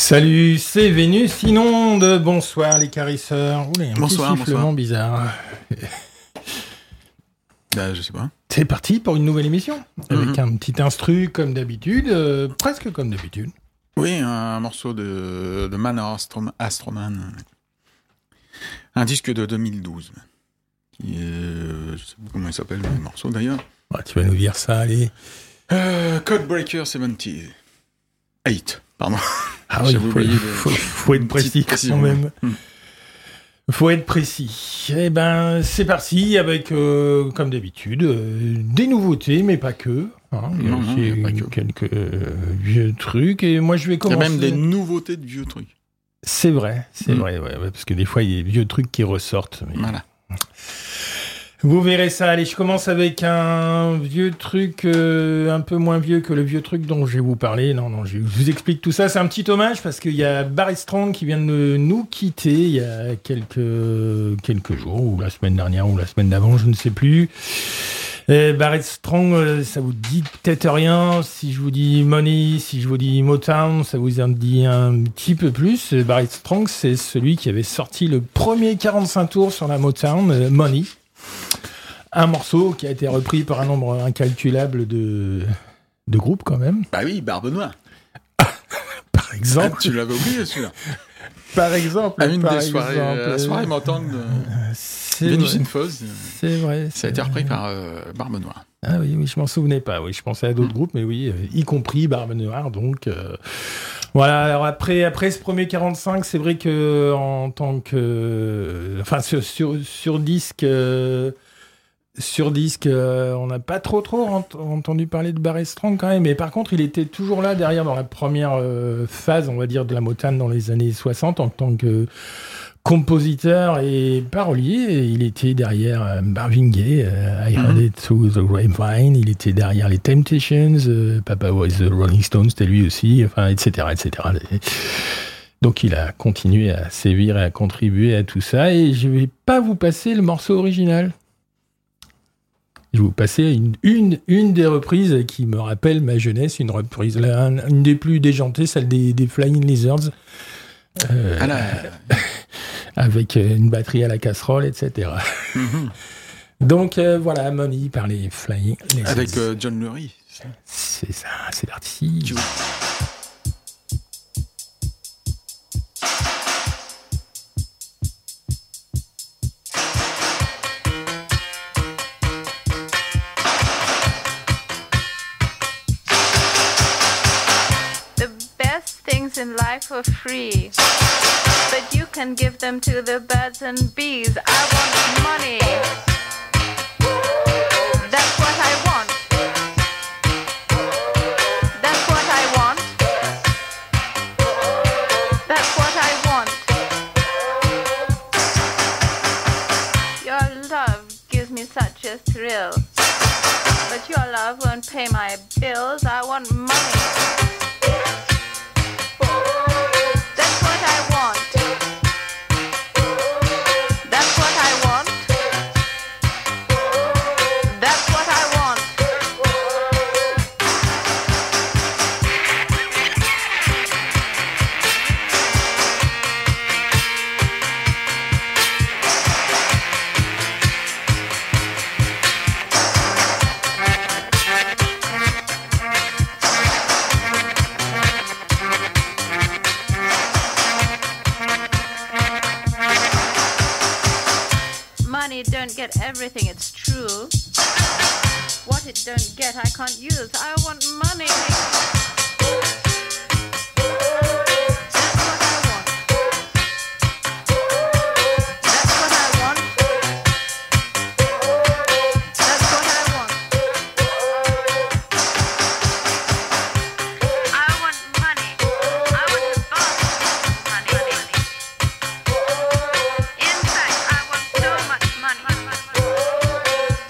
Salut, c'est Vénus Inonde. Bonsoir les carisseurs. Oula, un petit sifflement bizarre. Je sais pas. C'est parti pour une nouvelle émission avec un petit instru comme d'habitude, presque comme d'habitude. Oui, un morceau de Man Astroman. Un disque de 2012. Qui est, je sais pas comment il s'appelle le morceau d'ailleurs. Ouais, tu vas nous dire ça, allez. Codebreaker 78. Pardon. Ah oui, faut être précis quand même. Faut être précis. Eh ben, c'est parti avec, comme d'habitude, des nouveautés, mais pas que. Hein. Il y a aussi quelques vieux trucs. Et moi, je vais commencer. Il y a même des nouveautés de vieux trucs. C'est vrai, ouais, parce que des fois, il y a des vieux trucs qui ressortent. Mais... Voilà. Vous verrez ça. Allez, je commence avec un vieux truc un peu moins vieux que le vieux truc dont je vais vous parler. Non, je vous explique tout ça. C'est un petit hommage parce qu'il y a Barry Strong qui vient de nous quitter il y a quelques jours, ou la semaine dernière, ou la semaine d'avant, je ne sais plus. Barry Strong, ça vous dit peut-être rien. Si je vous dis Money, si je vous dis Motown, ça vous en dit un petit peu plus. Barry Strong, c'est celui qui avait sorti le premier 45 tours sur la Motown, Money. Un morceau qui a été repris par un nombre incalculable de groupes quand même. Bah oui, Barbe Noire. Par exemple. Ah, tu l'avais oublié celui-là. Par exemple. À une des soirées, la soirée Motown de Vénus Infos. C'est vrai. Ça a été repris par Barbe Noire. Ah oui, je m'en souvenais pas. Oui, je pensais à d'autres groupes, mais oui, y compris Barbe Noire. Donc voilà. Alors après ce premier 45, c'est vrai que en tant que, enfin sur disque. Sur disque, on n'a pas trop entendu parler de Barry Strong quand même, mais par contre, il était toujours là derrière dans la première phase, on va dire, de la Motown dans les années 60 en tant que compositeur et parolier. Il était derrière Marvin Gaye, I Heard It Through the Grapevine, il était derrière les Temptations, Papa Was the Rolling Stones, c'était lui aussi, enfin, etc. Donc il a continué à sévir et à contribuer à tout ça, et je vais pas vous passer le morceau original. Je vais vous passer une des reprises qui me rappelle ma jeunesse, une reprise, une des plus déjantées, celle des Flying Lizards, avec une batterie à la casserole, etc. Donc voilà, Money par les Flying Lizards. Avec John Lurie. C'est ça, c'est parti. In life for free, but you can give them to the birds and bees. I want money. That's what I want. That's what I want. That's what I want. Your love gives me such a thrill, but your love won't pay my bills. I want money. Don't get everything, it's true. What it don't get, I can't use. I want money.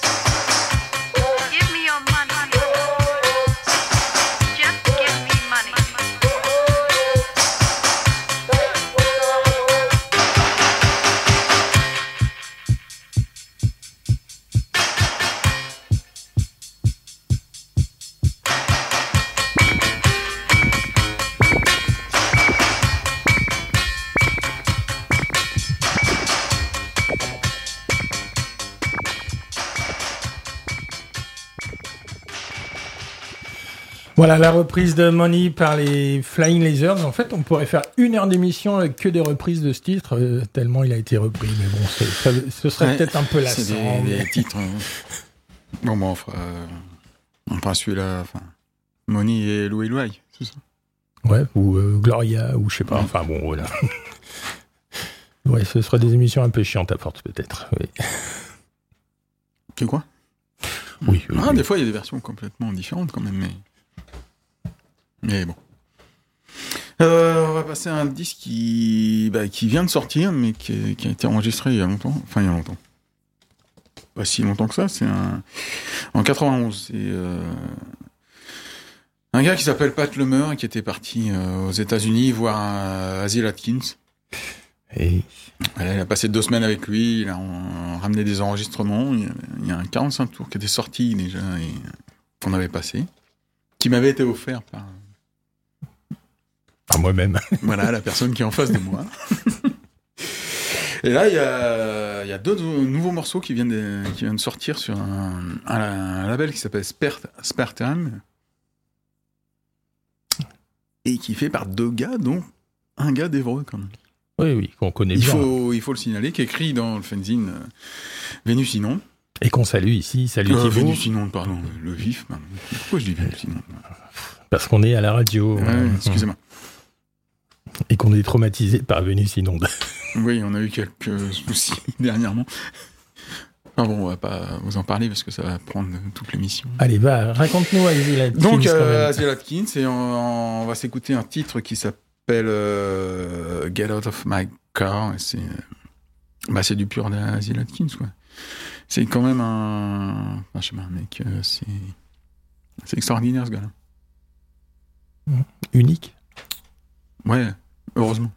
Give me your money. Just give me money. Voilà, la reprise de Money par les Flying Lasers. En fait, on pourrait faire 1 heure d'émission avec que des reprises de ce titre, tellement il a été repris. Mais bon, ce serait peut-être un peu lassant. C'est des titres... Bon, on fera celui-là... Enfin, Money et Louis Louis, c'est ça? Ouais, ou Gloria, ou je sais pas. Enfin bon, voilà. Ouais, ce sera des émissions un peu chiantes à force, peut-être. Oui. Que quoi? Oui. Des fois, il y a des versions complètement différentes, quand même, mais bon. On va passer à un disque qui vient de sortir, mais qui a été enregistré il y a longtemps. Enfin, il y a longtemps. Pas si longtemps que ça, en 91. C'est un gars qui s'appelle Pat Lemeur, qui était parti aux États-Unis voir Asil Atkins. Et... Voilà, il a passé 2 semaines avec lui, il a ramené des enregistrements. Il y a un 45 tours qui était sorti déjà et qu'on avait passé, qui m'avait été offert par moi-même. Voilà, la personne qui est en face de moi. Et là, il y a 2 nouveaux morceaux qui viennent de sortir sur un label qui s'appelle Spartan et qui est fait par 2 gars, dont un gars d'Évreux quand même. Oui, qu'on connaît bien. Il faut le signaler, qui est écrit dans le fanzine Vénus Sinon. Et qu'on salue ici, salut Thibaut. Vénus Sinon, pardon, le vif. Pourquoi je dis Vénus Sinon? Parce qu'on est à la radio. Excusez-moi. Et qu'on est traumatisé par Vénus Inonde. Oui, on a eu quelques soucis dernièrement. Enfin bon, on va pas vous en parler parce que ça va prendre toute l'émission. Allez, raconte-nous Asil Atkins. Donc, Asil Atkins, et on va s'écouter un titre qui s'appelle Get Out of My Car. C'est du pur d'Asil Atkins, quoi. C'est quand même je sais pas, mec, c'est extraordinaire, ce gars-là. Unique. Ouais, heureusement.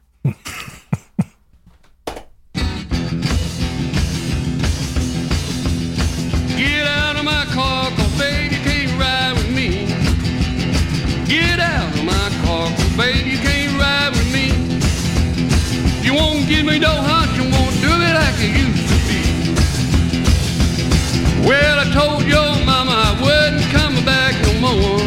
Get out of my car, 'cause baby, you can't ride with me. Get out of my car, 'cause baby, you can't ride with me. You won't give me no hunch, you won't do it like you used to be. Well, I told your mama I wouldn't come back no more.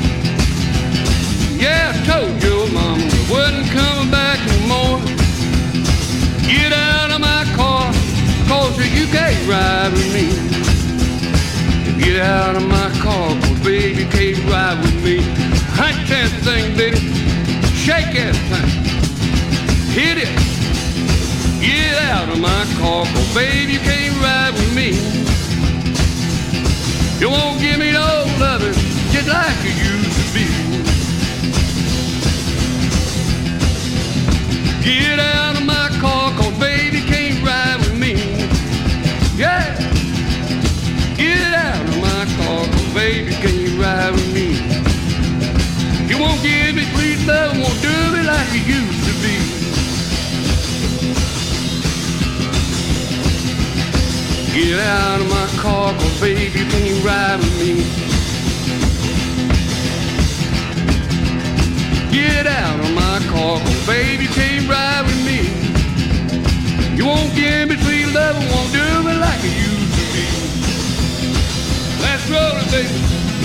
Yeah, I told your mama I wouldn't come back no more. Get out of my car, 'cause you can't ride with me. Get out of my car, 'cause baby, you can't ride with me. Hunch that thing, baby. Shake that thing. Hit it. Get out of my car, 'cause baby, you can't ride with me. You won't give me no loving just like you used to be. Get out of my car, 'cause baby, you can't ride with me. Yeah. Get out of my car, 'cause baby, you can't ride with me. You won't give me sweet love, won't do me like you used to be. Get out of my car, 'cause baby, you can't ride with me. Get out of my car, 'cause baby, you can't ride with me. You won't give me sweet love, won't do me like you used to be. Let's roll it, baby.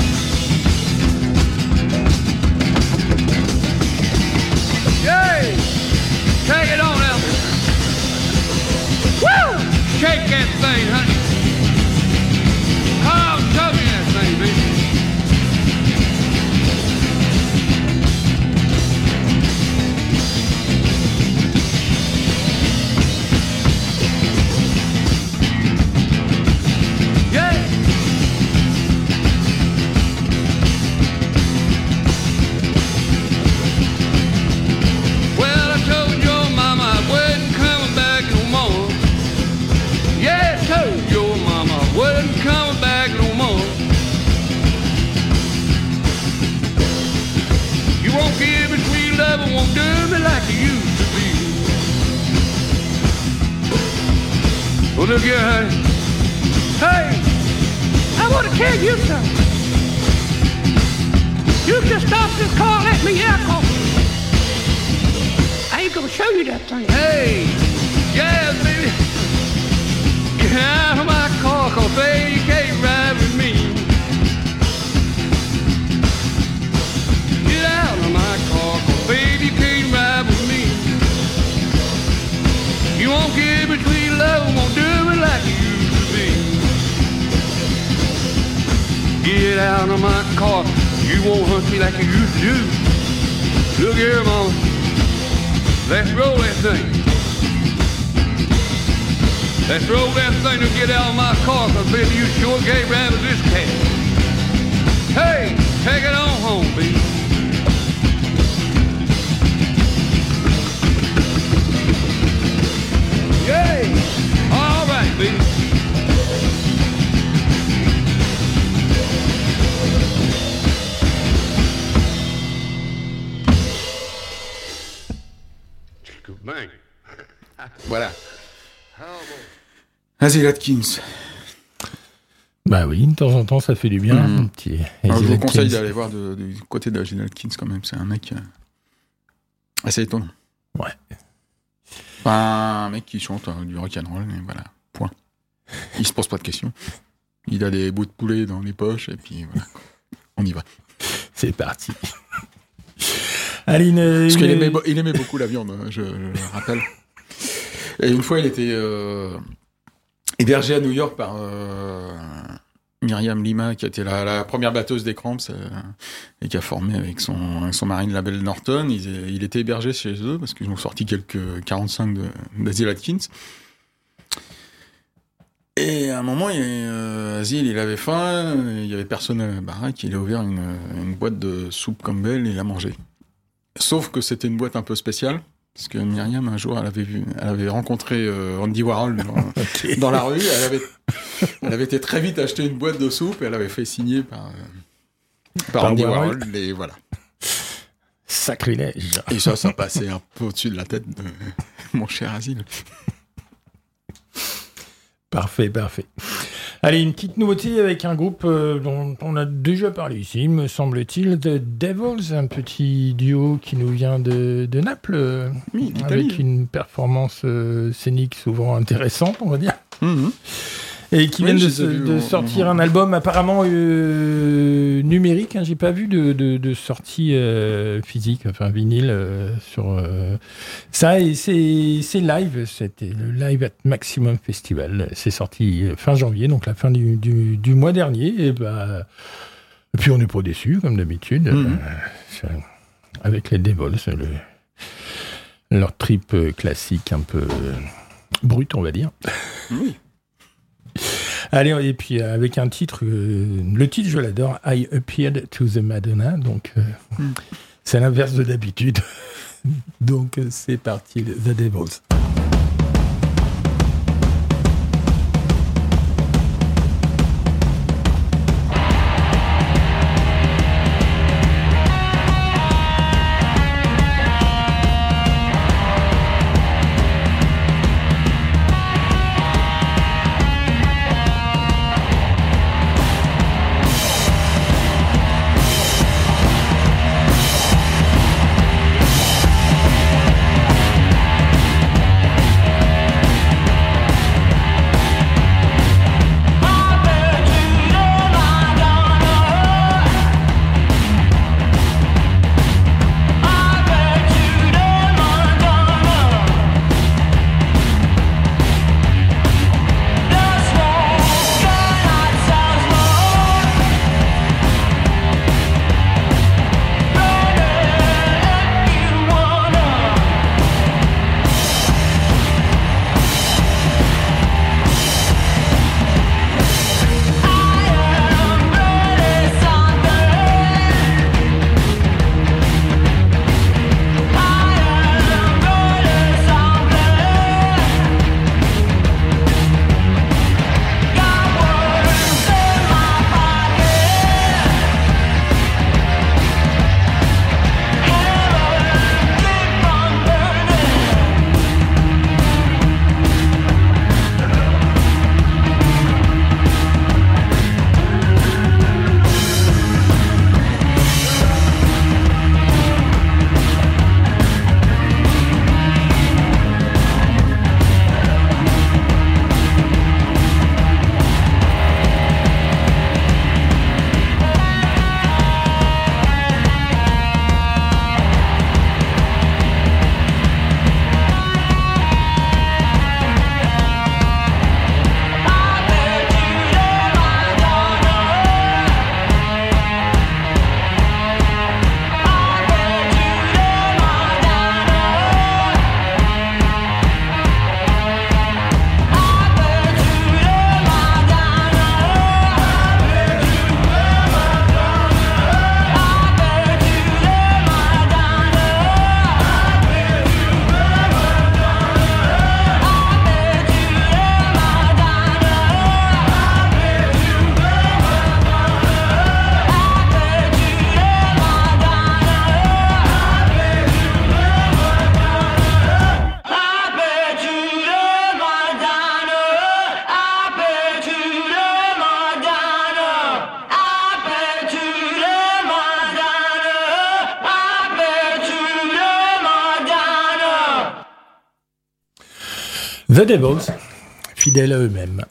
Yay! Take it on, Elvis. Woo! Shake that thing, honey. Come on, show me that thing, baby. Yeah! Well, I told your mama I wasn't coming back no more. Yeah, I told your mama I wasn't coming back no more. You won't give me sweet love and won't do me like you used to be. Well, look here, honey. Hey, I want to tell you something. You just stop this car and let me out, 'cause I ain't gonna show you that thing. Hey, yeah, baby. Get out of my car, 'cause baby, you can't ride with me. out of my car. You won't hunt me like you used to do. Look here, Mama. Let's roll that thing. Let's roll that thing to get out of my car, cause baby, you sure gave Rabbit this cat. Hey, take it on home, baby. Yay! All right, baby. Bang. Voilà. Asil Atkins. Bah oui, de temps en temps, ça fait du bien. Un petit Alors, je Asil vous conseille Atkins. d'aller voir du côté d'Asil Atkins quand même. C'est un mec assez étonnant. Ouais. Enfin, un mec qui chante du rock'n'roll, et voilà, point. Il se pose pas de questions. Il a des bouts de poulet dans les poches, et puis voilà, on y va. C'est parti. Allez, Parce qu'il aimait beaucoup la viande, je le rappelle. Et une fois, il était hébergé à New York par Myriam Lima, qui était la première batteuse des Cramps, et qui a formé avec son mari le label Norton. Il était hébergé chez eux, parce qu'ils ont sorti quelques 45 d'Asil Atkins. Et à un moment, Asil, il avait faim, il y avait personne à la baraque, il a ouvert une boîte de soupe Campbell et il l'a mangé. Sauf que c'était une boîte un peu spéciale, parce que Myriam, un jour, elle avait rencontré Andy Warhol dans la rue. Elle avait été très vite acheter une boîte de soupe et elle avait fait signer par Andy Warhol. Et voilà. Sacrilège. Et ça passait un peu au-dessus de la tête de mon cher Asil. Parfait. Allez, une petite nouveauté avec un groupe dont on a déjà parlé ici, me semble-t-il, The Devils, un petit duo qui nous vient de Naples, Oui, avec une performance scénique souvent intéressante, on va dire. Mm-hmm. Et qui viennent de sortir un album apparemment numérique. J'ai pas vu de sortie physique, enfin vinyle sur ça. Et c'est live. C'était le Live at Maximum Festival. C'est sorti fin janvier, donc la fin du mois dernier. Et puis on n'est pas déçus comme d'habitude avec les Devils, leur trip classique un peu brut, on va dire. Oui. Allez, et puis avec un titre, le titre je l'adore, I Appeared to the Madonna, donc c'est l'inverse de d'habitude. Donc c'est parti, The Devils. The Devils, fidèles à eux-mêmes.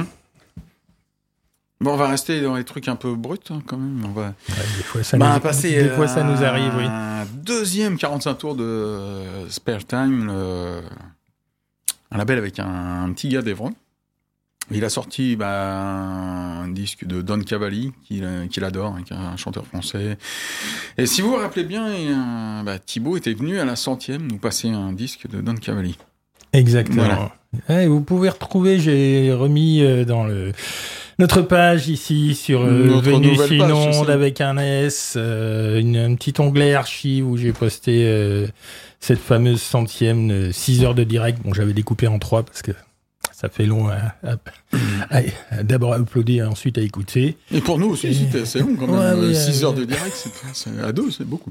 Bon, on va rester dans les trucs un peu bruts, hein, quand même. On va Des fois, ça nous arrive, oui. Un deuxième 45 tours de Spare Time, un label avec un petit gars d'Evron. Il a sorti un disque de Don Cavalli, qu'il adore, qui est un chanteur français. Et si vous vous rappelez bien, Thibaut était venu à la 100e nous passer un disque de Don Cavalli. Exactement. Voilà. Et vous pouvez retrouver, j'ai remis dans notre page ici sur Vénus Inonde avec un S, un petit onglet archive où j'ai posté cette fameuse 100e 6 heures de direct. Bon, j'avais découpé en 3 parce que ça fait long d'abord à uploader et ensuite à écouter. Et pour nous aussi, c'était assez long quand même. 6 heures de direct, à deux, c'est beaucoup.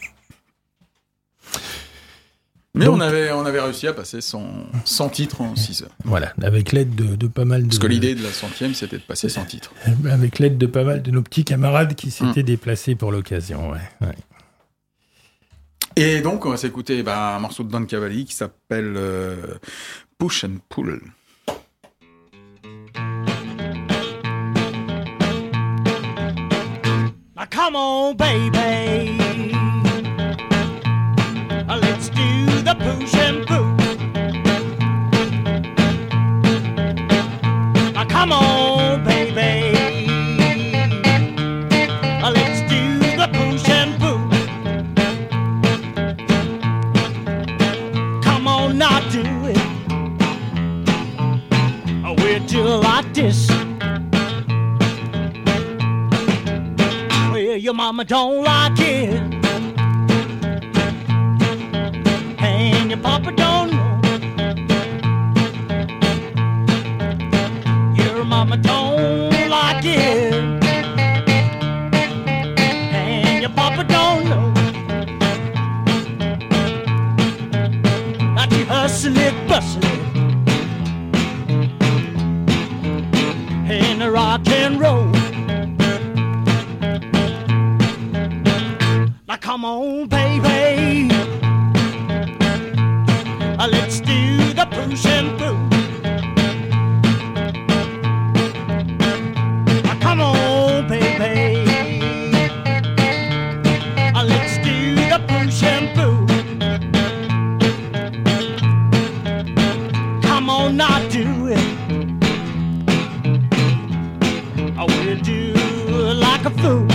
Mais donc, on avait réussi à passer 100 titres en 6 heures. Voilà, avec l'aide de pas mal de... Parce que l'idée de la 100e, c'était de passer 100 titres. Avec l'aide de pas mal de nos petits camarades qui s'étaient déplacés pour l'occasion, ouais. Et donc, on va s'écouter un morceau de Don Cavalli qui s'appelle Push and Pull. Now come on, baby. Let's do the push and pull. Now come on, baby. Let's do the push and pull. Come on, now do it. We'll do it like this. Well, your mama don't like it. And your papa don't know. Your mama don't like it. And your papa don't know. Like you hustle it, bustle it. And the rock and roll. Now come on, baby. Let's do the push and pull. Come on, baby. Let's do the push and pull. Come on, now do it. We'll do it like a fool.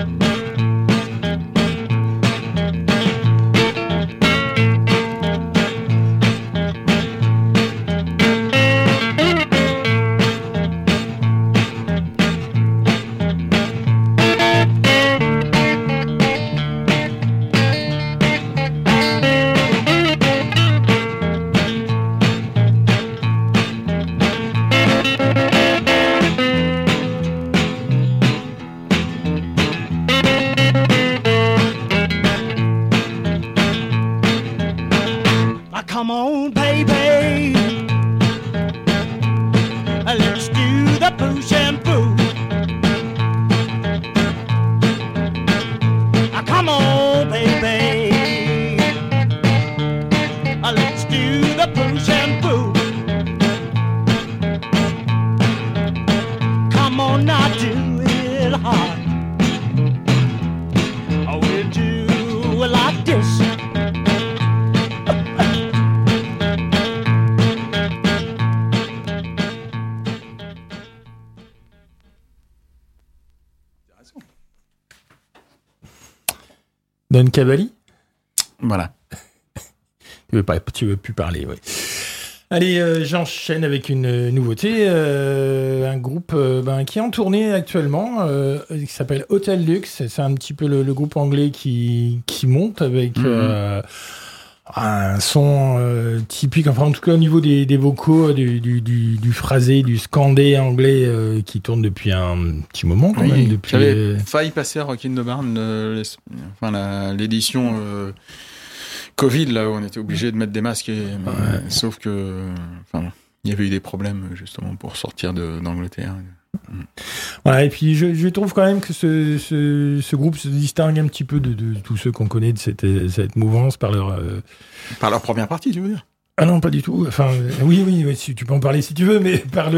Come on, baby. Let's do the push and pull. Come on, baby. Let's do the push and pull. Come on, now do it hard. We'll do it like this. Don Cavalli. Voilà. Tu veux plus parler, oui. Allez, j'enchaîne avec une nouveauté. Un groupe qui est en tournée actuellement, qui s'appelle Hotel Lux. C'est un petit peu le groupe anglais qui monte avec un son typique, enfin en tout cas au niveau des vocaux, du phrasé, du scandé anglais qui tourne depuis un petit moment quand même. Depuis j'avais failli passer à Rock in the Barn, l'édition Covid, là où on était obligé de mettre des masques, sauf que il y avait eu des problèmes justement pour sortir d'Angleterre. Voilà, et puis je trouve quand même que ce groupe se distingue un petit peu de tous ceux qu'on connaît de cette mouvance par leur première partie, tu veux dire? Ah non, pas du tout. Enfin, oui, si, tu peux en parler si tu veux, mais par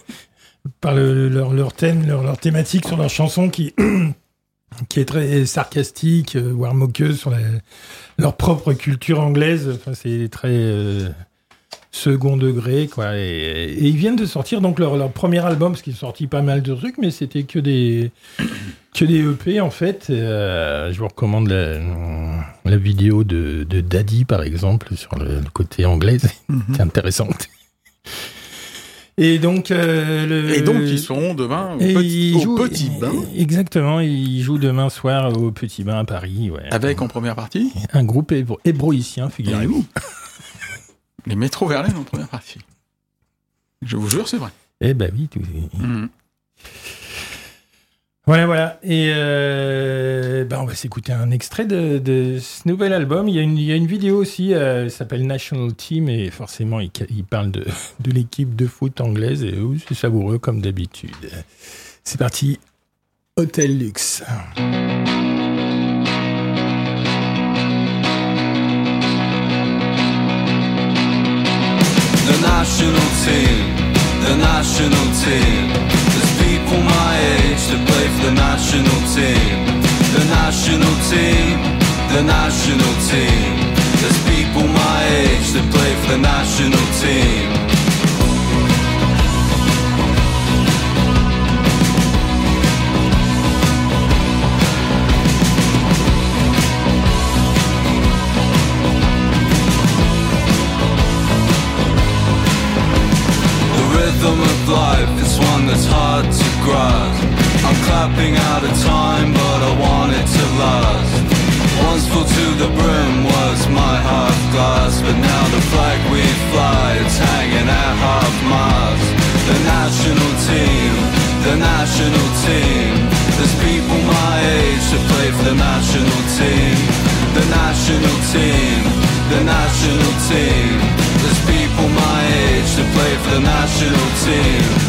leur thème, leur thématique sur leur chanson qui est très sarcastique, voire moqueuse sur leur propre culture anglaise. Enfin, c'est très second degré, quoi. Et ils viennent de sortir donc leur premier album, parce qu'ils ont sorti pas mal de trucs, mais c'était que des EP en fait. Je vous recommande la vidéo de Daddy par exemple sur le côté anglais, c'est intéressante. Et donc ils seront demain au Petit Bain. Exactement, ils jouent demain soir au Petit Bain à Paris. Ouais. Avec en première partie un groupe hébroïcien, figurez-vous. Les Métro Verlaine en première partie. Je vous jure, c'est vrai. Eh ben oui, tout. Voilà. Et on va s'écouter un extrait de ce nouvel album. Il y a une vidéo aussi, elle s'appelle National Team, et forcément, il parle de l'équipe de foot anglaise, et c'est savoureux comme d'habitude. C'est parti, Hotel Luxe. The national team. There's people my age that play for the national team. The national team. There's people my age that play for the national team. Rhythm of life is one that's hard to grasp. I'm clapping out of time, but I want it to last. Once full to the brim was my half glass, but now the flag we fly, it's hanging at half mast. The national team. There's people my age that play for the national team. The national team. There's people my age that play for the national team.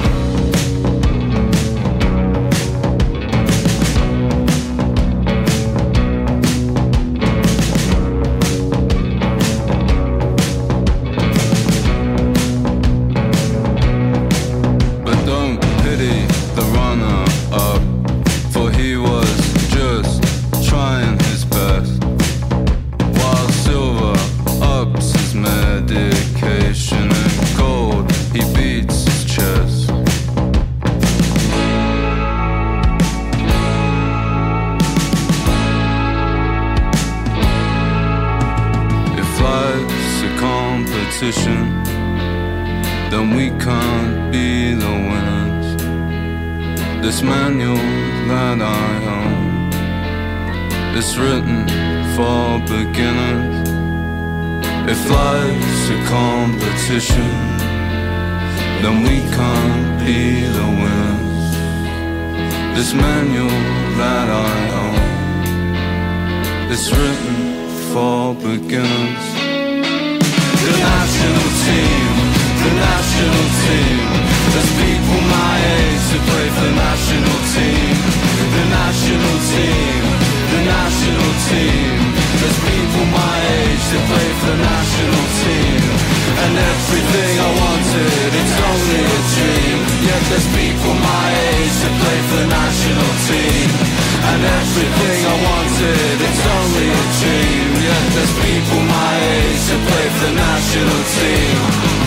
But don't pity the runner-up, for he was just trying his best. While silver ups his medication and gold, he beats his chest. If life's a competition, then we can't be the winners. This manual that I own, it's written for beginners. If life's a competition, then we can't be the winners. This manual that I own, it's written for beginners. The national team. There's people my age to play for the national team. The national team. There's people my age to play for the national team. And everything I wanted, it's only a dream. Yet there's people my age to play for the national team. And everything I wanted, it's only a dream. Yet there's people my age to play for the national team.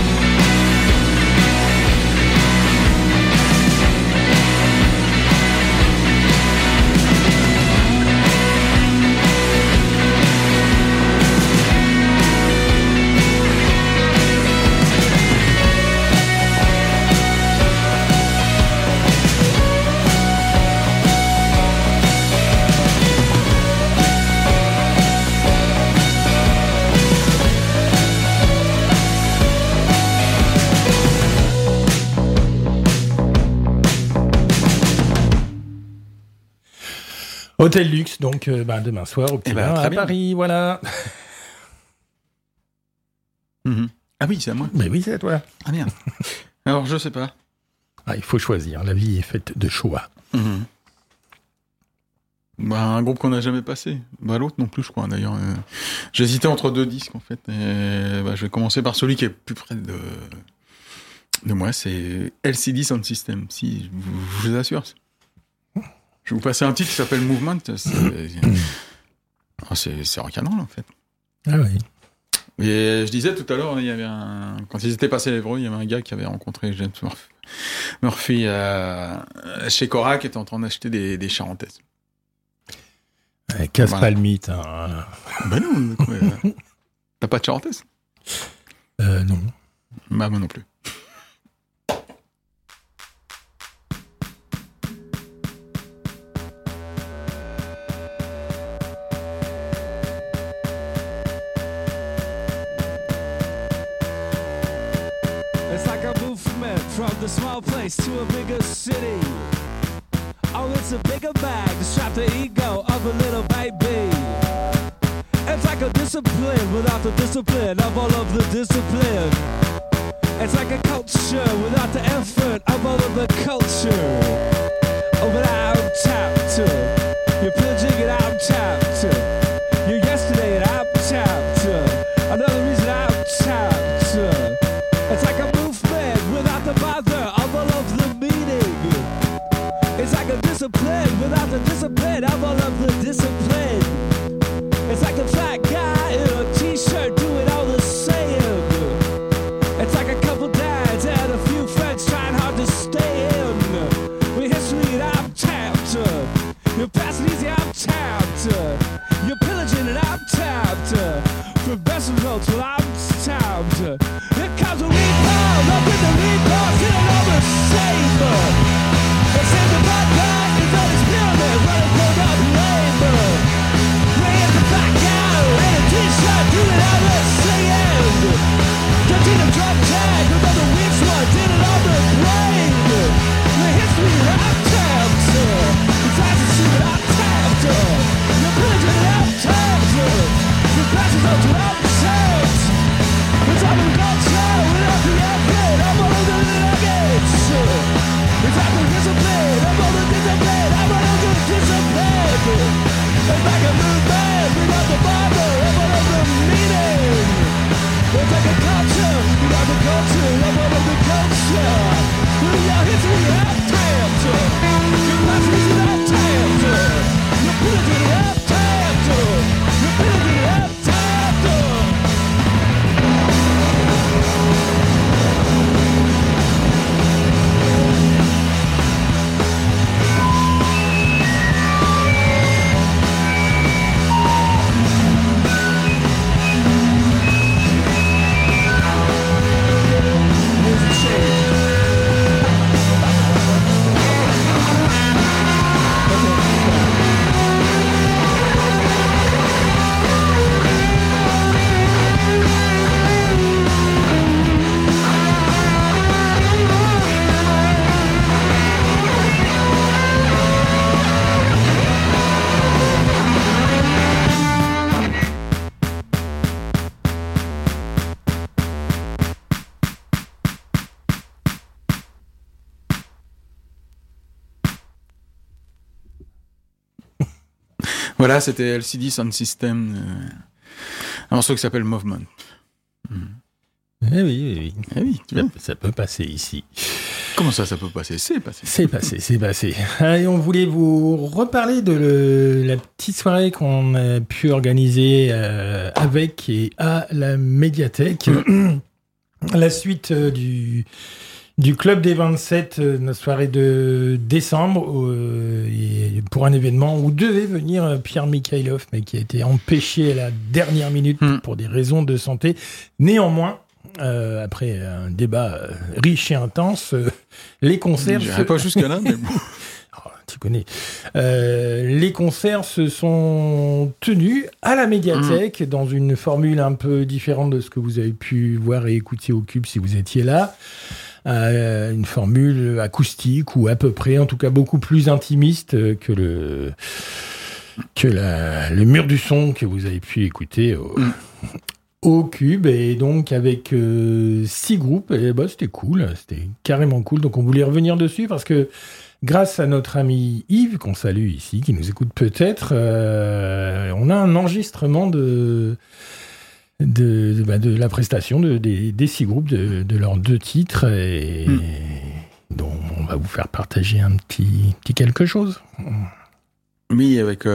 Hotel Luxe, donc demain soir au Petit Bain à Paris, voilà. Ah oui, c'est à moi. Mais oui, c'est à toi. Ah merde. Alors, je sais pas. Ah, il faut choisir, la vie est faite de choix. Un groupe qu'on n'a jamais passé. L'autre non plus, je crois, d'ailleurs. J'hésitais entre 2 disques, en fait. Et, je vais commencer par celui qui est plus près de moi, c'est LCD Sound System. Si, je vous assure. Je vais vous passer un titre qui s'appelle Movement. C'est rock'n'roll, en fait. Ah oui. Et je disais tout à l'heure, il y avait quand ils étaient passés à l'Évreux, il y avait un gars qui avait rencontré James Murphy chez Cora, qui était en train d'acheter des charentaises. Casse pas le mythe. Hein. Ben non, t'as pas de charentaise ? Non. Bah moi non plus. It's like a movement from the small place to a bigger city. Oh, it's a bigger bag to strap the ego of a little baby. It's like a discipline without the discipline of all of the discipline. It's like a culture without the effort of all of the culture. Oh, but I'm tapped. You're pillaging and I'm tapped. You're yesterday and I'm tapped. Another reason I'm tapped. It's like a movement without the bother of all of the meaning. It's like a discipline without the discipline of all of the discipline. It's like a fat guy in a t-shirt doing all the saying. It's like a couple dads and a few friends trying hard to stay in. With history and I'm tapped. You're passing easy, I'm tapped. You're pillaging and I'm tapped. For best results, well I'm tapped. Here comes a repo, up in the repo, sitting on the same. It says the black guy is on his pyramid, running pulled up labor. Wearing the black guy in a t-shirt, doing all the singing. Touching a drum tag, remember which one did it on the brain. The history that I'm tapped. It's nice to see that I'm tapped. You're pillaging and I'm tapped. The passes up to I'm tapped. It's all the culture without the effort. I'm all over the nuggets. It's like a discipline. I'm all the discipline. I'm all over the discipline. It's like a movement without the Bible. I'm all over the meaning. It's like a culture without the culture. I'm all over the culture. With your history, I'm tapped. Your passes I'm tapped. Your pillaging, I'm tapped. Your pillaging, I'm tapped. Voilà, c'était LCD Sound System, un morceau qui s'appelle Movement. Eh oui. Eh oui, tu vois. Ça peut passer ici. Comment ça peut passer ? C'est passé. C'est passé. Et on voulait vous reparler de la petite soirée qu'on a pu organiser avec et à la médiathèque. La suite du Club des 27, notre soirée de décembre, et pour un événement où devait venir Pierre Mikhailov, mais qui a été empêché à la dernière minute pour des raisons de santé. Néanmoins, après un débat riche et intense, les concerts... J'irai pas jusqu'à là, mais bon... Oh, tu connais. Les concerts se sont tenus à la médiathèque dans une formule un peu différente de ce que vous avez pu voir et écouter au Cube si vous étiez là. Une formule acoustique ou à peu près, en tout cas beaucoup plus intimiste que le mur du son que vous avez pu écouter au Cube, et donc avec 6 groupes, et c'était cool, c'était carrément cool. Donc on voulait revenir dessus parce que grâce à notre ami Yves, qu'on salue ici, qui nous écoute peut-être, on a un enregistrement de la prestation des 6 groupes, de leurs 2 titres, et dont on va vous faire partager un petit quelque chose. Oui, avec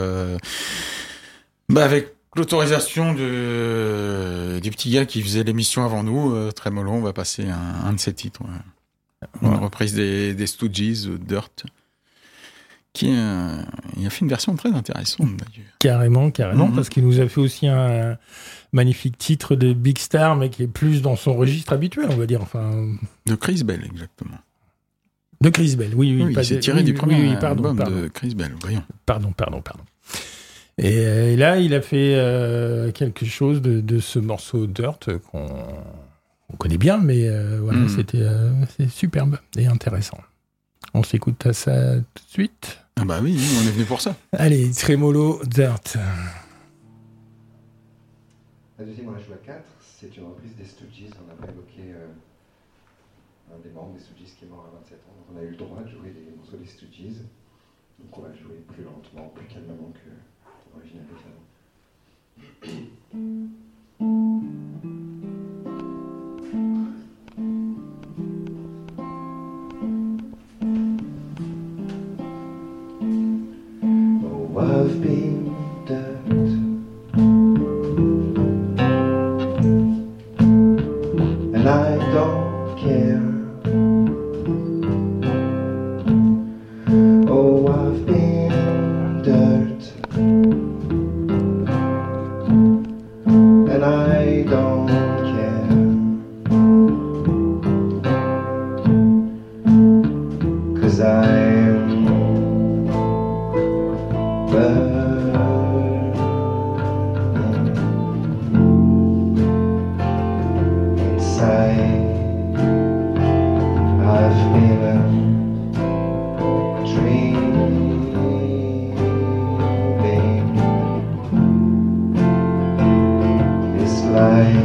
l'autorisation du petit gars qui faisait l'émission avant nous, Tremolo, on va passer un de ses titres. Une reprise des Stooges, Dirt. Il a fait une version très intéressante, d'ailleurs. Carrément, parce qu'il nous a fait aussi un magnifique titre de Big Star, mais qui est plus dans son registre habituel, on va dire. Enfin... De Chris Bell, exactement. De Chris Bell, oui. C'est tiré du premier album de Chris Bell, voyons. Pardon. Et là, il a fait quelque chose de ce morceau Dirt qu'on connaît bien, mais voilà, c'est superbe et intéressant. On s'écoute ça tout de suite. Ah bah oui, on est venu pour ça. Allez, Tremolo, Dirt. La deuxième, on la joue à 4. C'est une reprise des Stooges. On a évoqué un des membres des Stooges qui est mort à 27 ans. Donc on a eu le droit de jouer des morceaux des Stooges. Donc on va le jouer plus lentement, plus calmement que l'original Oh, I've been dirt, and I don't care. Oh, I've been dirt, and I don't care. 'Cause I'm burning inside. I've been dreaming this life.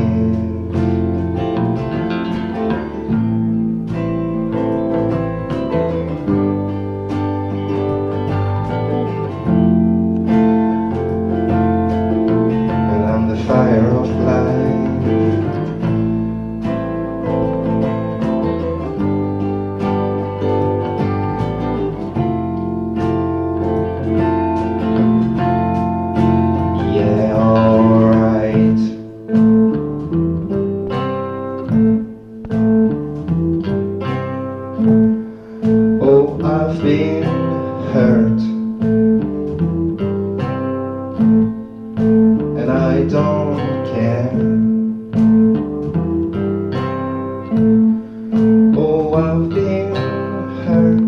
And I'm the fire of life. Yeah, alright. Oh, I've been hurt, and I don't care. Oh, I've been hurt,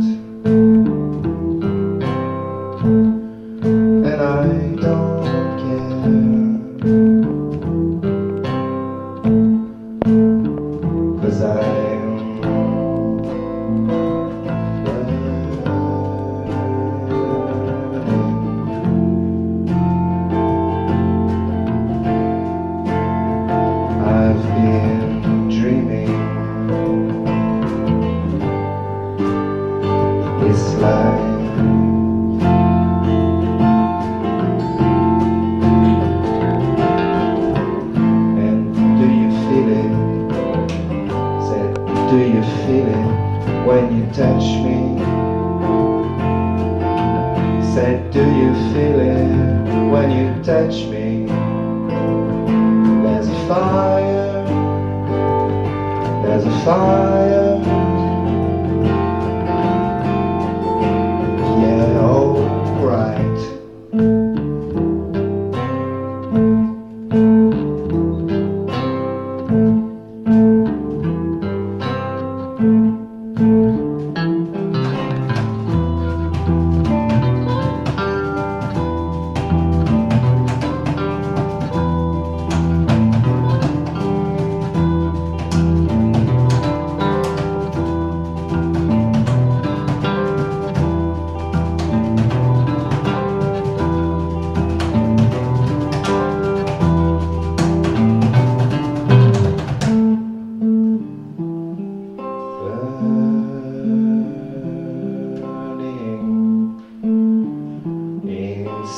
and I don't care. 'Cause I've been dreaming this life. And do you feel it? Said, do you feel it when you touch me? Said, do you feel it when you touch me? There's a fire, there's a fire. Yeah, alright.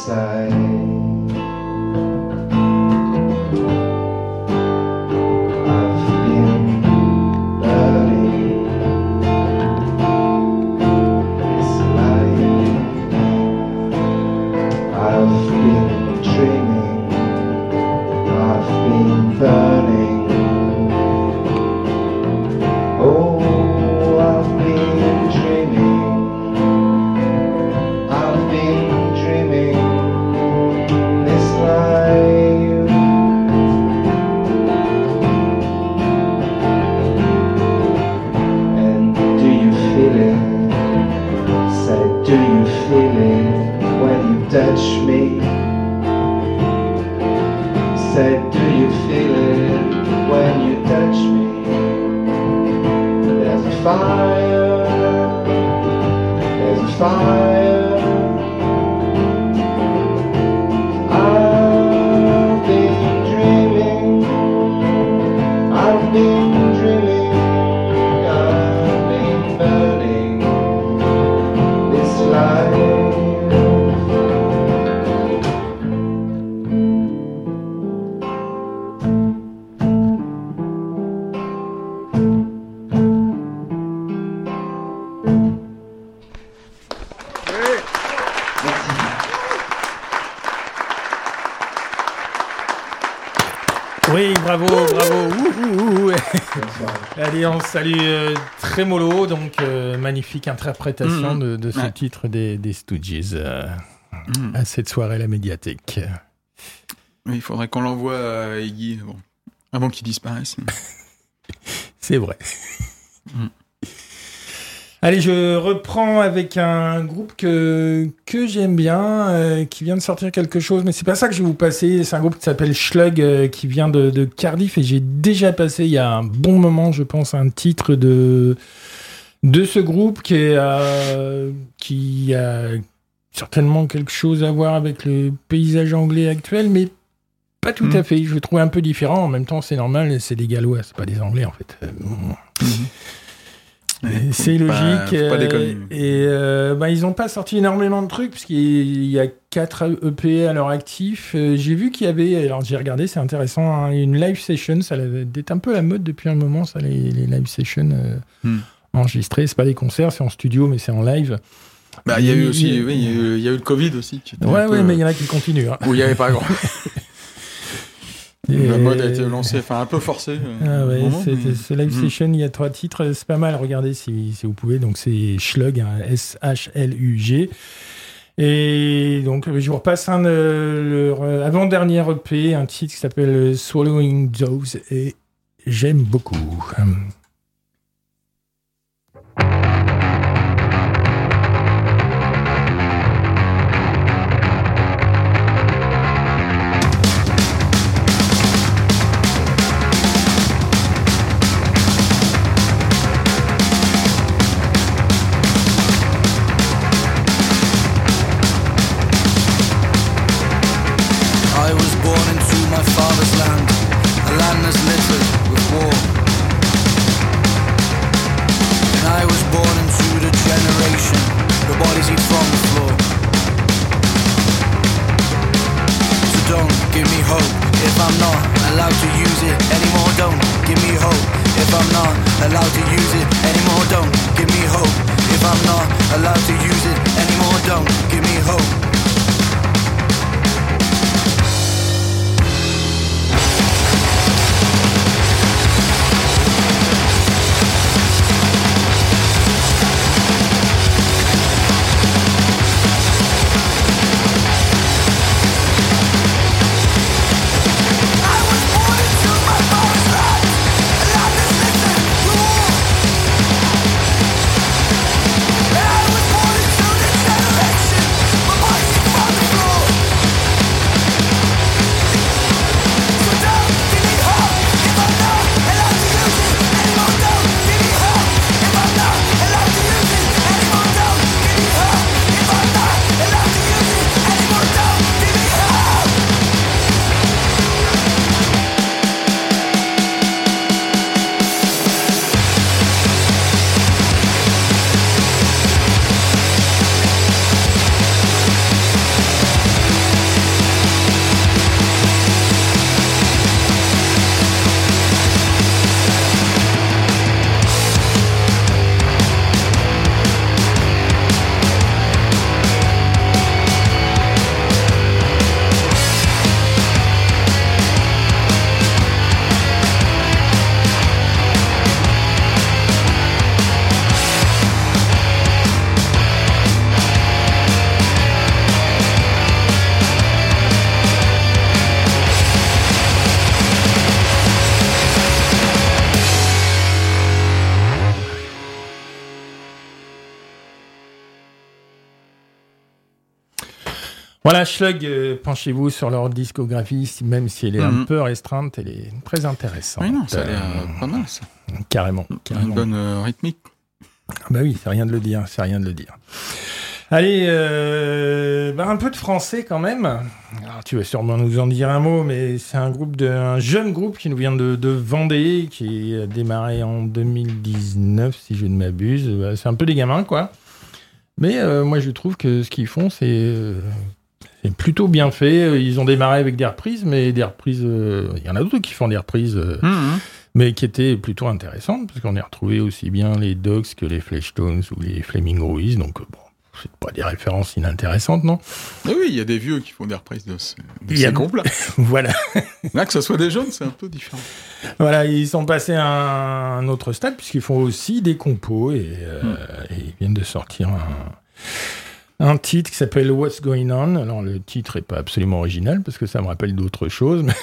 inside. I've been burning this life. I've been dreaming. I've been burning. Oh, I've been dreaming. I've been dreaming this life. And do you feel it? Say, do you feel it when you touch me? Say, do you feel it when you touch me? There's a fire. There's a fire. I've been dreaming. I've been dreaming. I've been burning this life. Oui, bravo, bravo. Ouh. Bonsoir. Allez, on salue Tremolo, donc magnifique interprétation de ce titre des Stooges à cette soirée à la médiathèque. Oui, il faudrait qu'on l'envoie à Iggy avant qu'il disparaisse. C'est vrai. Allez, je reprends avec un groupe que j'aime bien, qui vient de sortir quelque chose, mais c'est pas ça que je vais vous passer. C'est un groupe qui s'appelle Slug, qui vient de Cardiff, et j'ai déjà passé il y a un bon moment, je pense, un titre de ce groupe qui a certainement quelque chose à voir avec le paysage anglais actuel, mais pas tout à fait. Je le trouve un peu différent. En même temps, c'est normal, c'est des Gallois, c'est pas des Anglais en fait. C'est logique. Faut pas déconner. Ils n'ont pas sorti énormément de trucs, puisqu'il y a 4 EP à leur actif. J'ai vu qu'il y avait, alors j'ai regardé, c'est intéressant, hein, une live session. Ça est un peu à la mode depuis un moment, ça, les live sessions enregistrées. C'est pas des concerts, c'est en studio, mais c'est en live. Il y a eu aussi, il y a eu le Covid aussi. Mais il y en a qui continuent. Hein. Où il n'y avait pas grand. La mode a été lancée, un peu forcée. C'est live session, il y a 3 titres, c'est pas mal, regardez si vous pouvez. Donc c'est Slug, S-H-L-U-G. Et donc je vous repasse leur avant-dernier EP, un titre qui s'appelle Swallowing Jaws, et j'aime beaucoup. My Voilà, Schlug, penchez-vous sur leur discographie, même si elle est un peu restreinte, elle est très intéressante. Oui, non, ça a l'air pas mal, ça. Carrément. Une bonne rythmique. Bah oui, c'est rien de le dire, Allez, un peu de français quand même. Alors, tu vas sûrement nous en dire un mot, mais c'est un jeune groupe qui nous vient de Vendée, qui a démarré en 2019, si je ne m'abuse. C'est un peu des gamins, quoi. Mais moi, je trouve que ce qu'ils font, c'est plutôt bien fait. Ils ont démarré avec des reprises, mais des reprises... Il y en a d'autres qui font des reprises... mais qui étaient plutôt intéressantes, parce qu'on a retrouvé aussi bien les Dogs que les Fleshtones ou les Flaming Ruiz, donc bon, c'est pas des références inintéressantes, non ? Oui, il y a des vieux qui font des reprises de ces groupes-là. Voilà. Là, que ce soit des jeunes, c'est un peu différent. Voilà, ils sont passés à un autre stade, puisqu'ils font aussi des compos, et ils viennent de sortir un titre qui s'appelle What's Going On. Alors, le titre est pas absolument original, parce que ça me rappelle d'autres choses, mais...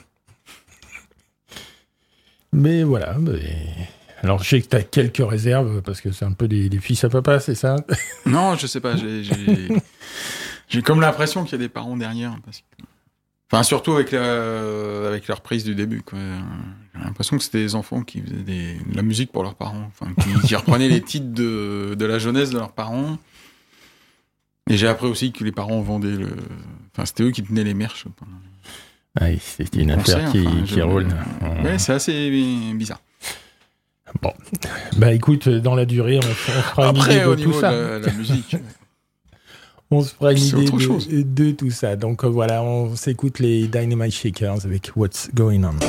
Mais voilà. Alors, je sais que tu as quelques réserves, parce que c'est un peu des fils à papa, c'est ça ? Non, je sais pas. J'ai comme l'impression qu'il y a des parents derrière. Enfin, surtout avec la reprise du début, quoi. J'ai l'impression que c'était des enfants qui faisaient de la musique pour leurs parents. Enfin, qui reprenaient les titres de la jeunesse de leurs parents. Et j'ai appris aussi que les parents vendaient Enfin, c'était eux qui tenaient les merch. Oui, c'est une affaire qui roule. Ouais, c'est assez bizarre. Bon, écoute, dans la durée, on fera une idée de tout ça. Après, au niveau de la musique... on se fera une idée de tout ça. Donc voilà, on s'écoute les Dynamite Shakers avec What's Going On.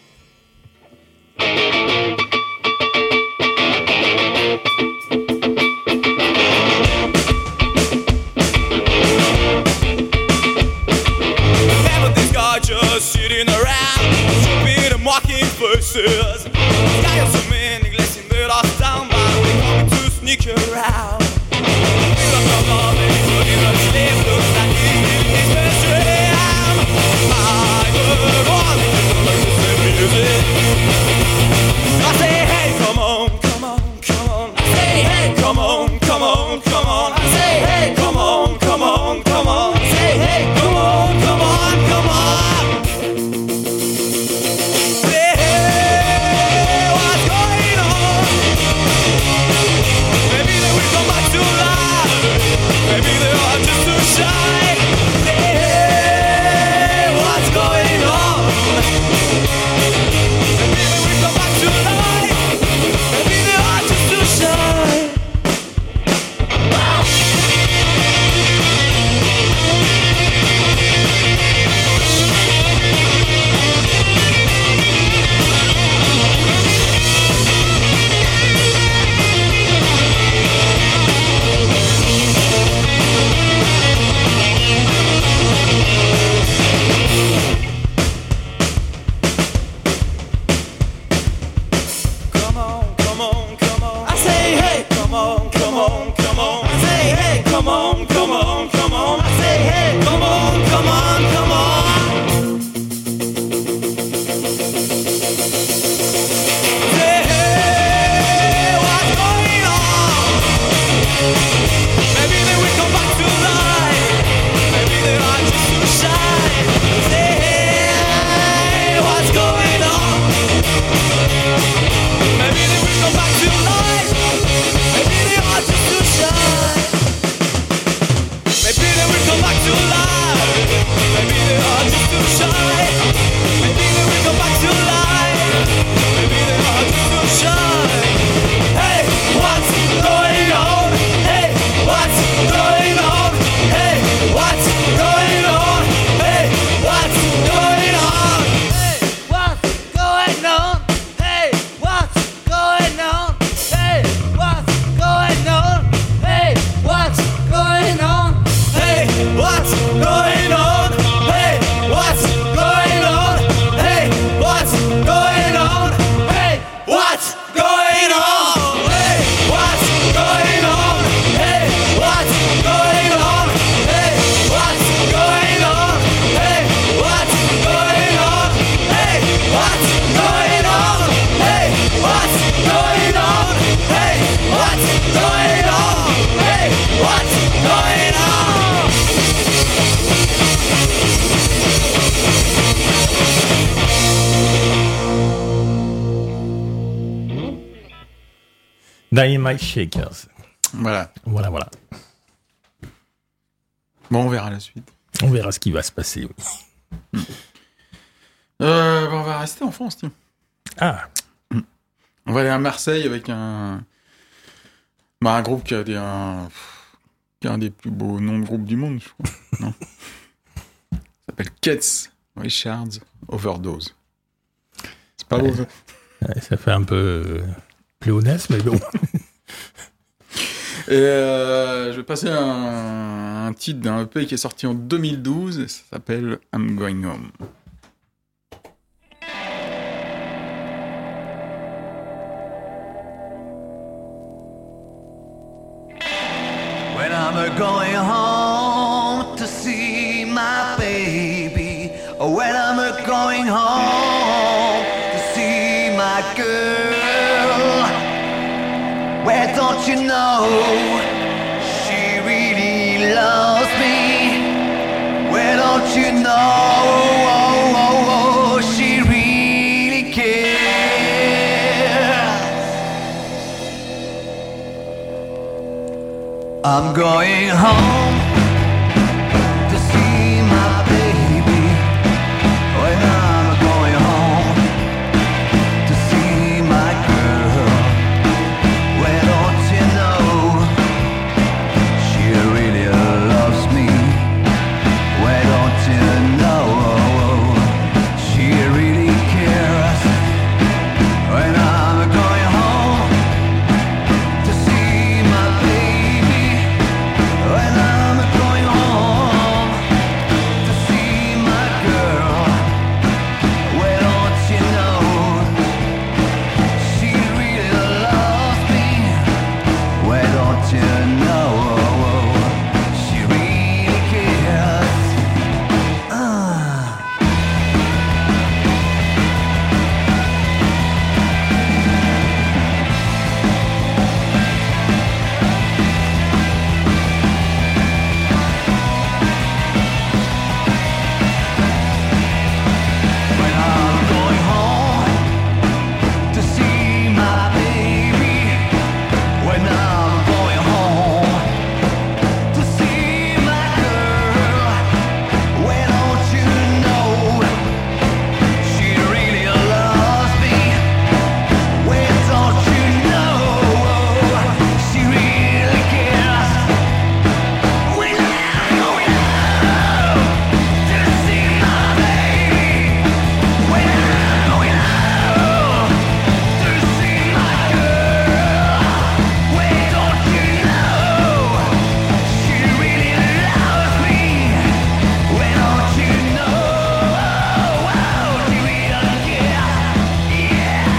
Sitting around, stupid and mocking faces. Got so many neglecting the lost town, but they coming to sneak around. We don't know all the looking at sleep, looks like he's best around. I heard all the people like to say music. I say, hey, come on, come on, come on. I say, hey, come on, come on, come on. I say, hey, come on, come on, come on. I say, hey, come on, come on, come on. Dynamite Shakers. Voilà. Voilà. Bon, on verra la suite. On verra ce qui va se passer. Oui. On va rester en France, tiens. Ah, On va aller à Marseille avec un groupe qui a un des plus beaux noms de groupe du monde, je crois. Non. Ça s'appelle Keith Richards Overdose. C'est pas beau, ça. ouais, ça fait un peu pléonasme, mais bon. Et je vais passer un titre d'un EP qui est sorti en 2012, et ça s'appelle I'm Going Home. When I'm going home to see my baby, or when I'm going home to see my girl, where don't you know she really loves me? Where don't you know she really cares? I'm going home to see my baby. When I'm going home to see my girl, where don't you know she really loves me? Where don't you know she really cares? When I'm going home to see my baby, when I'm going home to see my girl, where don't you know she really loves me? Where don't you know she really cares? When I'm going home to see my baby, when I'm going home to see my girl, where don't you know she really loves me? Where don't you know she really cares? When I'm going home to see my baby, when I'm going home to see my girl, where don't you know she really loves me? Where don't you know she really cares?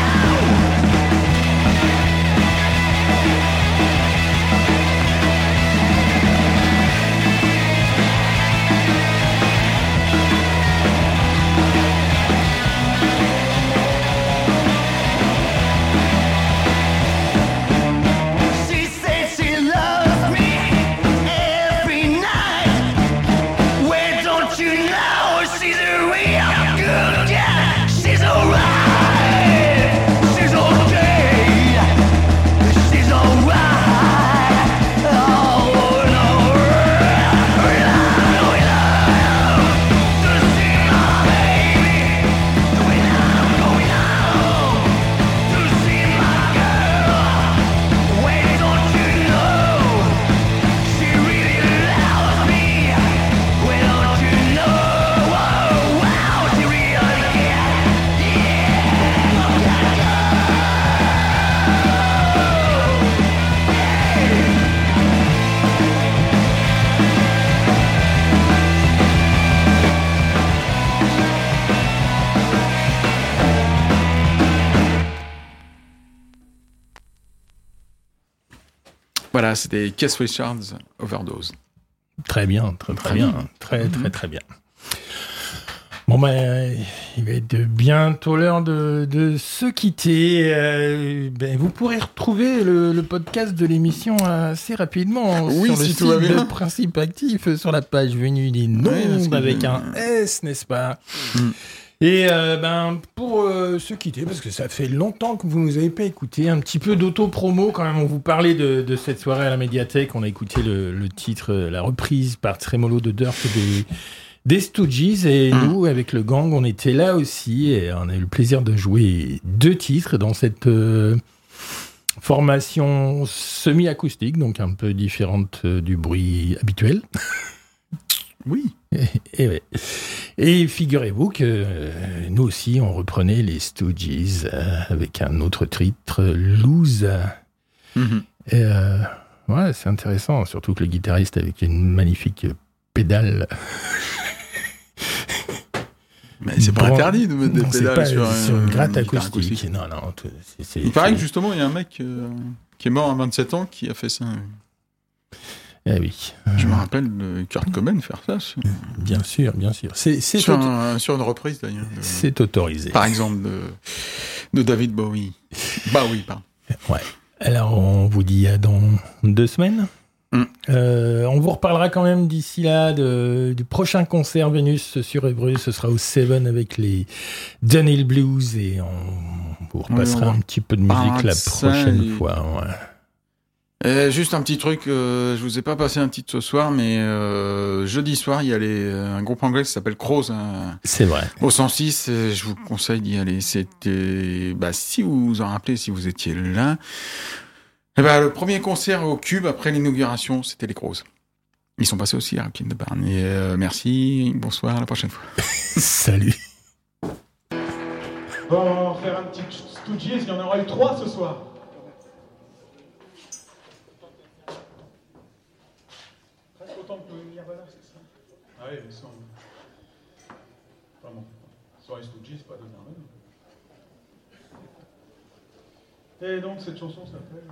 She says she loves me every night. Where don't you know she's a real good guy? She's alright. She's okay. She's alright. Oh no. To see my baby. When I'm going home to see my girl, where don't you know she really loves me? Where don't you know she really cares? Voilà, c'était Keith Richards Overdose. Très bien, très bien. Très bien. Bon, ben, il va être bientôt l'heure de se quitter. Vous pourrez retrouver le podcast de l'émission assez rapidement Oui, sur le si site tout va bien. de Principe Actif, sur la page Venue des Mondes, avec un S, n'est-ce pas ? Et pour se quitter, parce que ça fait longtemps que vous ne nous avez pas écouté, un petit peu d'auto-promo quand même. On vous parlait de cette soirée à la médiathèque. On a écouté le titre, la reprise par Tremolo de Dirt des Stooges. Et nous, avec le gang, on était là aussi. Et on a eu le plaisir de jouer 2 titres dans cette formation semi-acoustique, donc un peu différente du bruit habituel. Oui. Et figurez-vous que nous aussi, on reprenait les Stooges avec un autre titre, Lose. Et ouais, c'est intéressant, surtout que le guitariste avec une magnifique pédale. Mais c'est pas interdit de mettre des pédales sur une gratte acoustique. Non, il paraît que justement, il y a un mec qui est mort à 27 ans qui a fait ça. Eh oui. Je me rappelle de Kurt Cobain faire ça. Bien sûr. C'est sur une reprise d'ailleurs. C'est autorisé. Par exemple de David Bowie. Pardon. Ouais. Alors on vous dit à dans 2 semaines. On vous reparlera quand même d'ici là du prochain concert Vénus sur Évreux. Ce sera au Seven avec les Dunhill Blues et on vous repassera un petit peu de musique la prochaine fois. Ouais. Juste un petit truc, je vous ai pas passé un titre ce soir, mais jeudi soir, il y a un groupe anglais qui s'appelle Crows. C'est vrai. Au 106, je vous conseille d'y aller. C'était, si vous vous en rappelez, si vous étiez là, le premier concert au Cube après l'inauguration, c'était les Crows. Ils sont passés aussi à Rockin' the Barn. Et merci, bonsoir, à la prochaine fois. Salut. Bon, on va faire un petit Stooges, il y en aura eu 3 ce soir. Autant que Nirvana, c'est ça? Ah oui, mais ça, vraiment. Sur les Stooges, pas de Nirvana. Et donc, cette chanson s'appelle...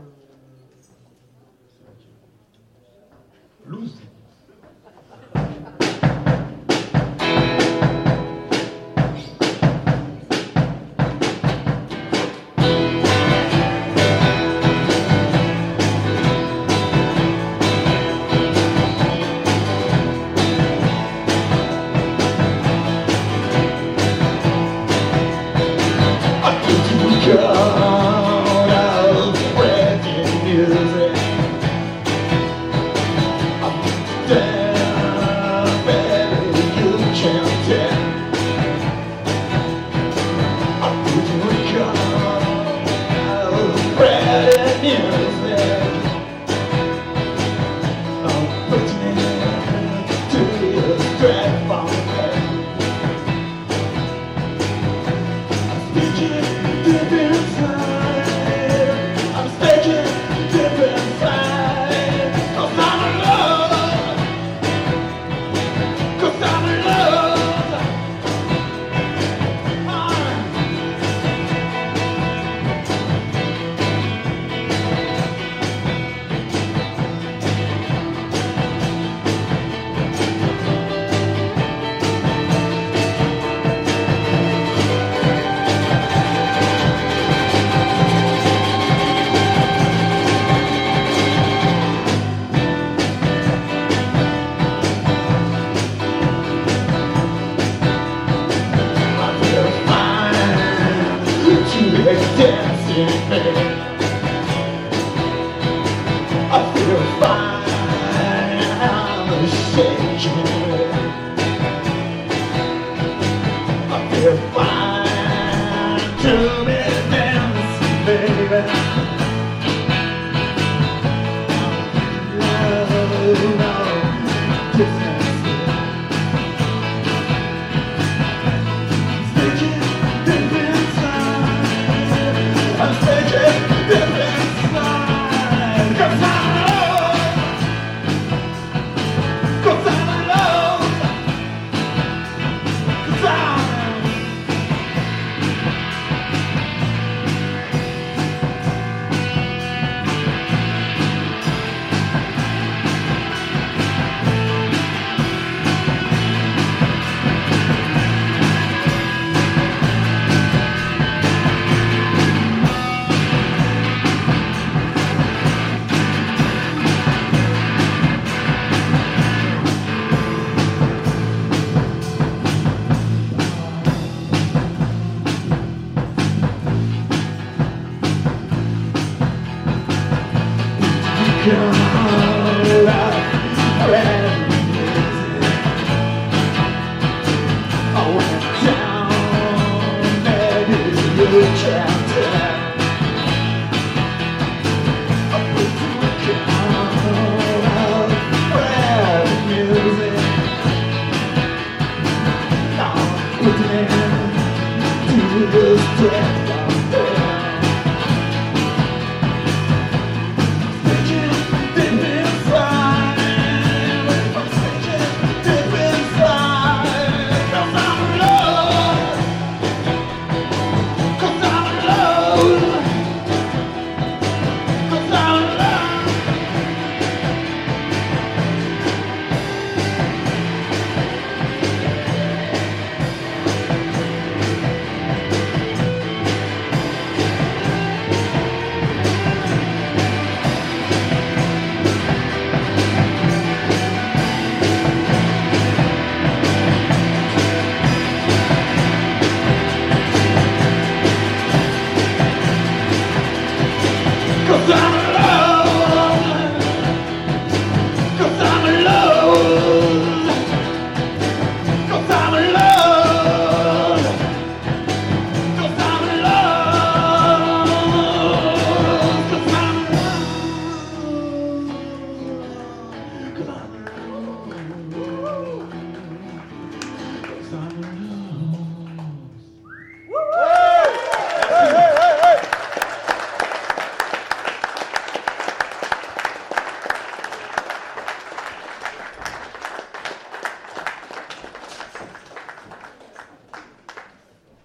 Lose. I feel fine, I'm shaking.